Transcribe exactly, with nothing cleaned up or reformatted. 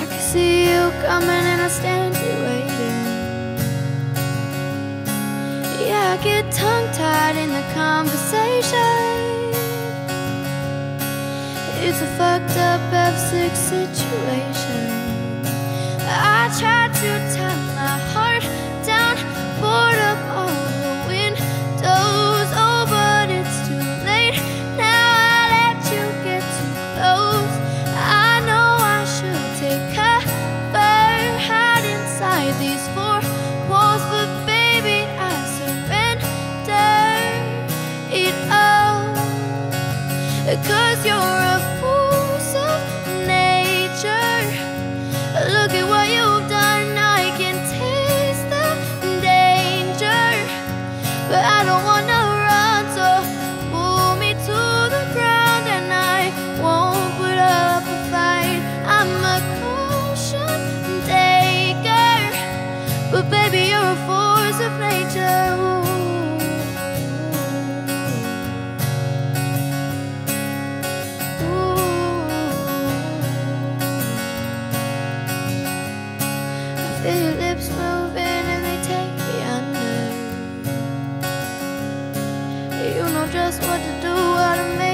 I can see you coming and I stand here waiting. Yeah, I get tongue-tied in the conversation. It's a fucked up F six situation. I tried to tie my heart down, board up all the windows. Oh, but it's too late now. I let you get too close. I know I should take cover, hide inside these four walls, but baby, I surrender it all. 'Cause you're a force of nature. Look at what you've done, I can taste the danger. But I don't wanna run, so pull me to the ground and I won't put up a fight. I'm a caution taker, but baby, you're a force of nature. Feel your lips moving and they take me under. You know just what to do, how to make